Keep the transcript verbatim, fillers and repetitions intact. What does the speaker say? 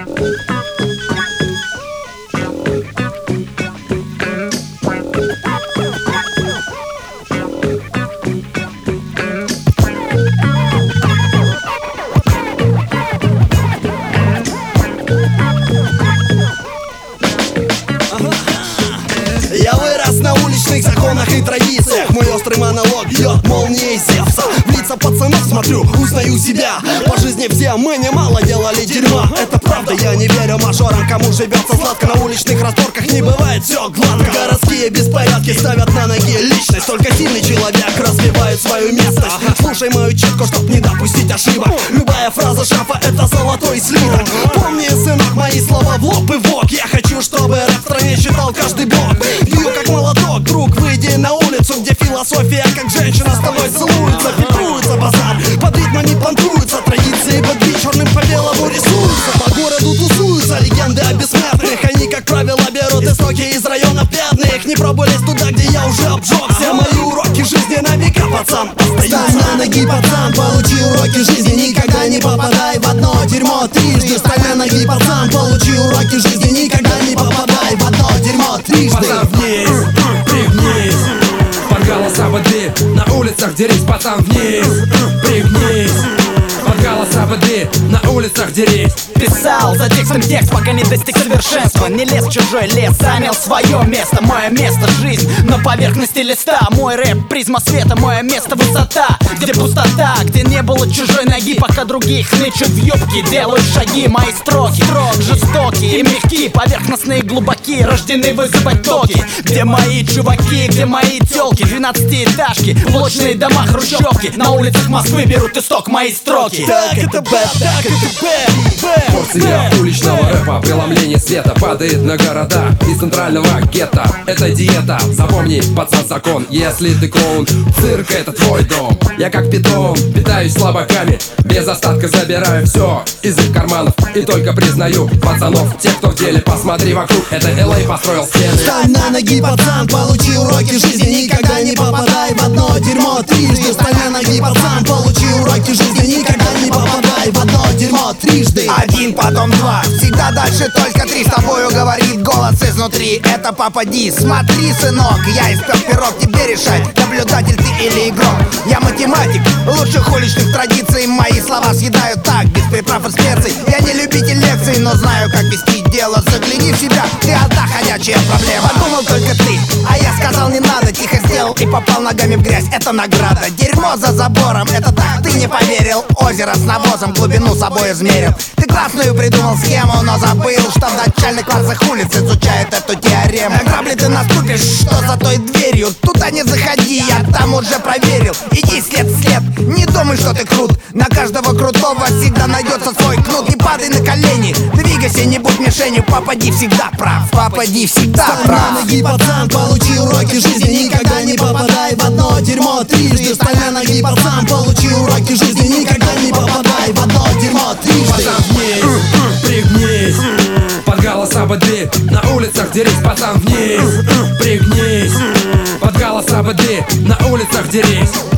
Я вырос на уличных законах и традициях. Мой острый монолог бьет молнией Зевса. В лица пацанов смотрю, узнаю себя. По жизни все мы немало делали дерьма. Это правда, я не верю мажорам, кому живется сладко. На уличных разборках не бывает все гладко. Городские беспорядки ставят на ноги личность. Только сильный человек развивает свою местность. Слушай мою читку, чтоб не допустить ошибок. Любая фраза шафа — это золотой слиток. Помни, сынок, мои слова в лоб и в бок. Я хочу, чтобы рэп в стране читал каждый блок. Бью как молоток, друг, выйди на улицу, где философия, как женщина с тобой целуется. Фильтруется базар, под ритмами понтуются традиции, бэдби черным по белому рисуются. По городу тусуются легенды о бессмертных. Они, как правило, берут истоки из районов бедных. Не пробуй лезть туда, где я уже обжегся. Мои уроки жизни на века, пацан, остаются. Встань на ноги, пацан, получи уроки жизни. Никогда не попадай в одно дерьмо трижды. Встань на ноги, пацан, получи уроки жизни. Никогда не попадай в одно дерьмо трижды. Пацан, вниз, пригнись, под голоса бэдби. На улицах дерись, пацан, вниз, пригнись, под голоса бэдби. На улицах дерись. Писал за текстом текст, пока не достиг совершенства. Не лез в чужой лес, занял свое место. Мое место — жизнь на поверхности листа. Мой рэп — призма света, мое место — высота. Где пустота, где не было чужой ноги. Пока других нычут в юбки, делают шаги. Мои строки строг, жестокие и мягкие, поверхностные и глубокие, рождены вызывать токи. Где мои чуваки, где мои тёлки? Двенадцатиэтажки, блочные дома, хрущевки. На улицах Москвы берут исток мои строки. Так это Б, так это Б, Б. Порция уличного рэпа, преломление света падает на города из центрального гетто. Это диета, запомни, пацан, закон. Если ты клоун, цирк — это твой дом. Я как питон, питаюсь слабаками, без остатка забираю все из их карманов. И только признаю пацанов, тех, кто в деле. Посмотри вокруг, это эл эй построил стены. Встань на ноги, пацан, получи уроки жизни. Никогда не попадай в одно дерьмо трижды. Встань на ноги, пацан, получи уроки жизни. Никогда не попадай в одно дерьмо трижды. Один, потом два, всегда дальше только три. С тобою говорит голос изнутри, это Папа Ди. Смотри, сынок, я испек пирог, тебе решать, наблюдатель ты или игрок. Я математик, лучших уличных традиций. Мои слова съедают так, без приправ и специй. Я не любитель лекций, но знаю, как вести дело. Загляни в себя, ты одна ходячая проблема. Подумал только ты, а я сказал не надо. Тихо сделал и попал ногами в грязь, это награда. Дерьмо за забором, это так, ты не поверил. Озеро с навозом, глубину собой измерил. Ты красную придумал схему, но забыл, что в начальных классах улиц изучают эту теорему. На грабли ты наступишь, что за той дверью? Туда не заходи, я там уже проверил. Иди след в след, не думай, что ты крут. На каждого крутого всегда найдется свой кнут. Не падай на колени, двигайся, не будь мишенью. Папа Ди всегда прав, Папа Ди всегда Встань прав. на ноги, пацан, получи уроки жизни. Никогда не попадай в одно дерьмо трижды. Встань на ноги, пацан, получи уроки жизни. Никогда не попадай в одно дерьмо трижды. Пацан, вниз, пригнись, под голоса бэдби. На улицах дерись, пацан, вниз, пригнись, под голоса бэдби. На улицах дерись.